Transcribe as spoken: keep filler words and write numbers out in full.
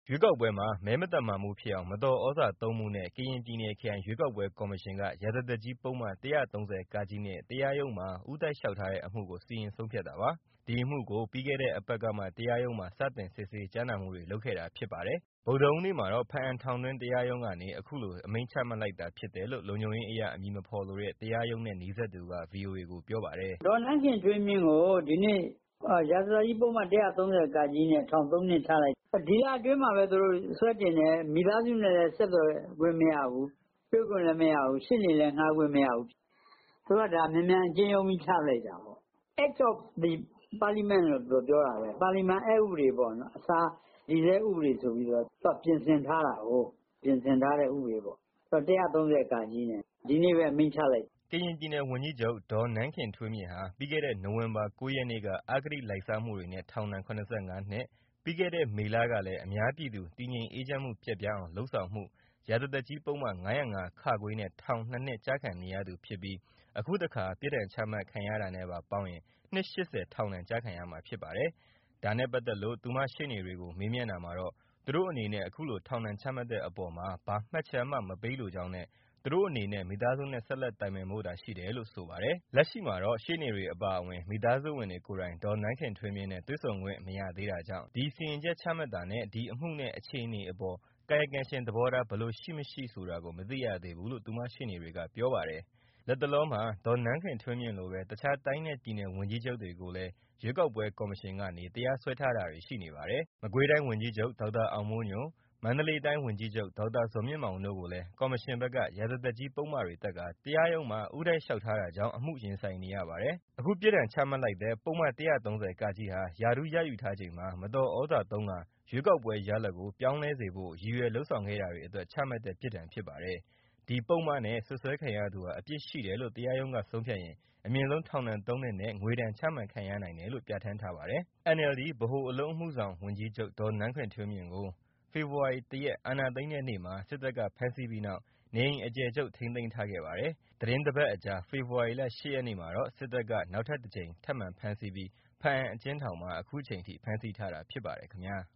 ရွေးကောက်ပွဲမှာမဲမသမာမှုဖြစ်အောင်မတော်ဩဇာသုံးမှုနဲ့ကရင်ပြည်နယ်ခရိုင်ရွေးကောက်ပွဲကော်မရှင်ကရာဇသတ်ကြီးပုဒ်မ ၁၃၀(က) နဲ့တရားရုံးမှာဦးတိုက်လျှောက်ထားတဲ့အမှုကိုစီရင်ဆုံးဖြတ်တာပါ။ ဒီအမှုကိုပြီးခဲ့တဲ့အပတ်ကမှတရားရုံးမှာစတင်စစ်ဆေးကြားနာမှုတွေလုပ်ခဲ့တာဖြစ်ပါတယ်။ ဗုဒ္ဓဟူးနေ့မှာတော့ ဘားအံထောင်တွင်းတရားရုံးကနေ အခုလိုအမိန့်ချမှတ်လိုက်တာဖြစ်တယ်လို့ လုံခြုံရေးအရအမည်မဖော်လိုတဲ့ တရားရုံးနဲ့နီးစပ်သူက ဗွီအိုအေကိုပြောပါတယ်။ “ဒေါ်နန်းခင်ထွေးမြင့်ကိုဒီနေ့ရာဇသတ်ကြီးပုဒ်မ ၁၃၀(က) နဲ့ထောင်သုံးနှစ်ချလိုက်တယ်။ ဒီလအတွင်းမှာပဲသူတို့စွဲတင်တယ်မိသားစုနဲ့လည်းဆက်သွယ်ခွင့်မရဘူးတွေ့ခွင့်လည်းမရဘူးရှေ့နေလည်းငှားခွင့်မရဘူးသူကဒါမြန်မြန်အကျဉ်းရုံးပြီးချလိုက်တာပေါ့ Act of the Parliament လို့ပြောတာပဲပါလီမန်အက်ဥပဒေပေါ့နော်အစားတည်ဆဲဥပဒေဆိုပြီးတော့သူကပြင်ဆင်ထားတာကိုပြင်ဆင်ထားတဲ့ဥပဒေပေါ့၁၃၀(က) နဲ့ဒီနေ့ပဲအမိန့်ချလိုက်တယ်။ကရင်ပြည်နယ်ဝန်ကြီးချုပ်ဒေါ်နန်းခင်ထွေးမြင့်ဟာပြီးခဲ့တဲ့နိုဝင်ဘာ၉ရက်နေ့က အဂတိလိုက်စားမှုတွေနဲ့ထောင်ဒဏ် ၇၅နှစ်ပြီးခဲ့တဲ့မေလကလည်းအများပြည်သူတည်ငြိမ်အေးချမ်းမှုပျက်ပြားအောင်လုပ်ဆောင်မှုရာဇသတ်ကြီးပုဒ်မ ၅၀၅(ခ) နဲ့ထောင်နှစ်နှစ်ကျခံနေရသူဖြစ်ပြီးအခုတခါပြစ်ဒဏ်ချမှတ်ခံရတာနဲ့ပါပေါင်းရင်နှစ်၈၀ထောင်ဒဏ်ကျခံရမှာဖြစ်ပါတယ်။ ဒါနဲ့ပတ်သက်လို့သူမရှေ့နေတွေကိုမေးမြန်းတာမှာတော့သူတို့အနေနဲ့အခုလိုထောင်ဒဏ်ချမှတ်တဲ့အပေါ်မှာဘာမှတ်ချက်မှမပေးလိုကြောင်းနဲ့သူတို့အနေနဲ့မိသားစုနဲ့ဆက်လက်တိုင်ပင်ဖို့သာရှိတယ်လို့ဆိုပါတယ်။ လက်ရှိမှာတော့ရှေ့နေတွေအပါအဝင်မိသားစုဝင်တွေကိုယ်တိုင်ဒေါ်နန်းခင်ထွေးမြင့်နဲ့တွေ့ဆုံခွင့်မရသေးတာကြောင့်ဒီစီရင်ချက်ချမှတ်တာနဲ့ဒီအမှုနဲ့အခြေအနေအပေါ်ကာယကံရှင်သဘောထားဘယ်လိုရှိမရှိဆိုတာကိုမသိရသေးဘူးလို့သူမရှေ့နေတွေကပြောပါတယ်။ လတ်တလောမှာဒေါ်နန်းခင်ထွေးမြင့်လိုပဲတခြားတိုင်းနဲ့ပြည်နယ်ဝန်ကြီးချုပ်တွေကိုလည်းရွေးကောက်ပွဲကော်မရှင်ကနေတရားစွဲထားတာတွေရှိနေပါတယ်။ မကွေးတိုင်းဝန်ကြီးချုပ်ဒေါက်တာအောင်မိုးညို၊ မန္တလေးတိုင်းဝန်ကြီးချုပ်ဒေါက်တာဇော်မြင့်မောင်တို့ကိုလည်းကော်မရှင်ဘက်ကရာဇသတ်ကြီးပုဒ်မတွေတပ်ကာတရားရုံးမှာဦးတိုက်လျှောက်ထားတာကြောင့်အမှုရင်ဆိုင်နေရပါတယ်။ အခုပြစ်ဒဏ်ချမှတ်လိုက်တဲ့ပုဒ်မ ၁၃၀(က) ဟာရာထူးရယူထားချိန်မှာမတော်ဩဇာသုံးကာရွေးကောက်ပွဲရလဒ်ကိုပြောင်းလဲစေဖို့ရည်ရွယ်လုပ်ဆောင်ခဲ့တာတွေအတွက်ချမှတ်တဲ့ပြစ်ဒဏ်ဖြစ်ပါတယ်။ ဒီပုဒ်မနဲ့စွပ်စွဲခံရသူဟာအပြစ်ရှိတယ်လို့တရားရုံးကဆုံးဖြတ်ရင်အမြင့်ဆုံးထောင်ဒဏ်သုံးနှစ်နဲ့ငွေဒဏ်ချမှတ်ခံရနိုင်တယ်လို့ပြဌာန်းထားပါတယ်။ အန်အယ်လ်ဒီ ဗဟိုအလုပ်အမှုဆောင်ဝန်ကြီးချုပ်ဒေါ်နန်းခင်ထွေးမြင့်ကိုဖေဖော်ဝါရီ ၁ ရက်အာဏာသိမ်းတဲ့နေ့မှာစစ်တပ်ကဖမ်းဆီးပြီးနောက်နေအိမ်အကျယ်ချုပ်ထိန်းသိမ်းထားခဲ့ပါတယ်။ သီတင်းတပတ်အကြာဖေဖော်ဝါရီ ၈ ရက်နေ့မှာတော့စစ်တပ်ကနောက်ထပ်တကြိမ်ထပ်မံဖမ်းဆီးပြီးဘားအံအကျဉ်းထောင်မှာအခုချိန်ထိဖမ်းဆီးထားတာဖြစ်ပါတယ်ခင်ဗျာ။